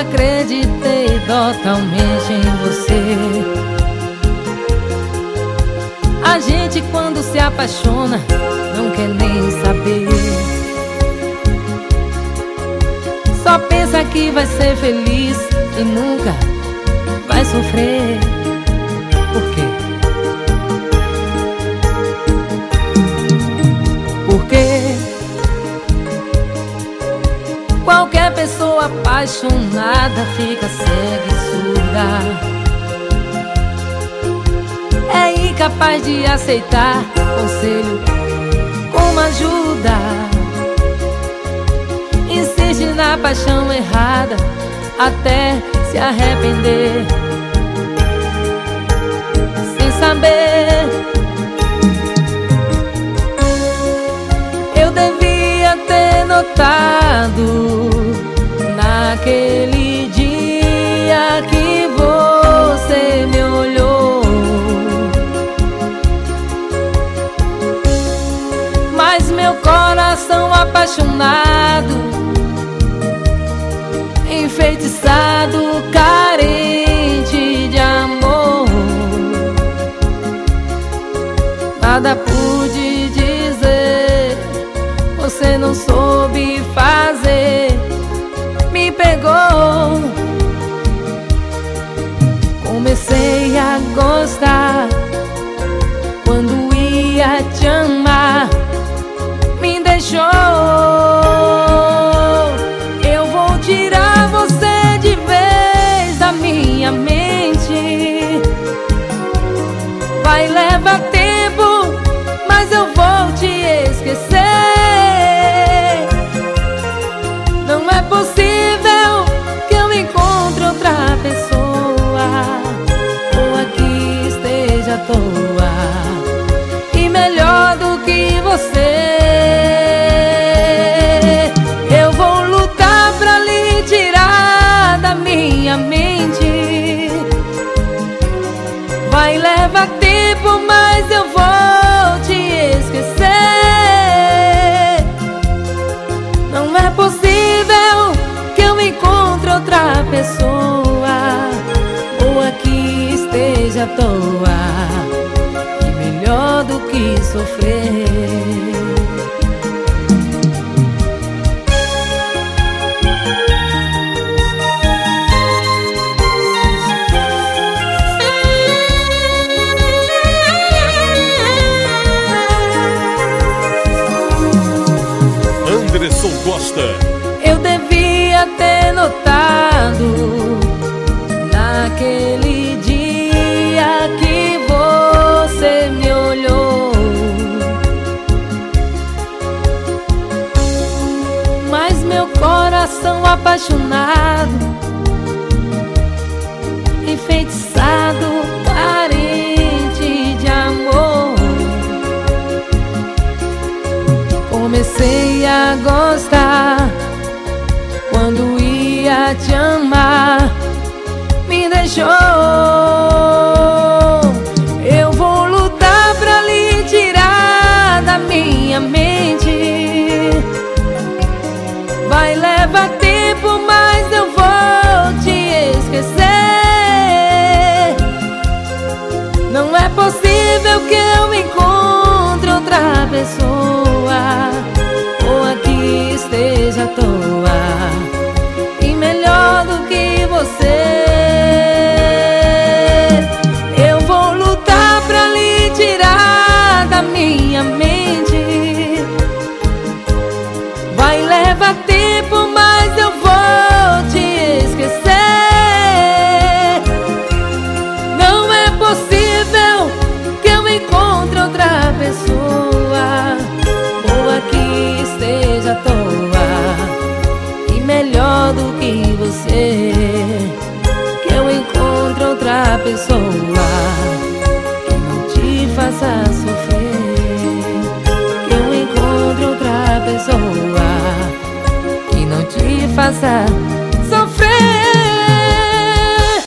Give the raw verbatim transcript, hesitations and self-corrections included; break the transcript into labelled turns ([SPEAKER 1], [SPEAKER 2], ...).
[SPEAKER 1] acreditei totalmente em você. A gente quando se apaixona não quer nem saber, só pensa que vai ser feliz e nunca vai sofrer. Por quê? Porque qualquer pessoa apaixonada fica cega e surda, é incapaz de aceitar conselho como ajuda, insiste na paixão errada até se arrepender, sem saber. Eu devia ter notado naquele dia que você me olhou, mas meu coração apaixonado, enfeitiçado, carente de amor, nada pude dizer, você não soube fazer, me pegou. Comecei a gostar quando ia te amar, me deixou. Eu vou tirar você de vez da minha mente, vai levar tempo, mas eu vou te esquecer. Não é possível que eu encontre outra pessoa, ou aqui esteja à toa, e melhor do que você. Eu vou lutar pra lhe tirar da minha mente, vai levar tempo, mas eu vou te esquecer. Não é possível que eu encontre outra pessoa, ou aqui esteja à toa, e melhor do que sofrer.
[SPEAKER 2] Anderson Costa.
[SPEAKER 1] Eu devia ter notado naquele dia que você me olhou, mas meu coração apaixonado, enfeitiçado, carente de amor, comecei a gostar quando ia te amar, me deixou. Eu vou lutar pra lhe tirar da minha mente, vai levar tempo, mas eu vou te esquecer. Não é possível que eu encontre outra pessoa, ou aqui esteja à toa, e melhor do que você. Eu vou lutar pra lhe tirar da minha mente, vai levar tempo, mas eu vou te esquecer. Não é possível que eu encontre outra pessoa, ou aqui esteja à toa, e melhor do que você. Que eu encontre outra pessoa que não te faça sofrer, que eu encontre outra pessoa que não te faça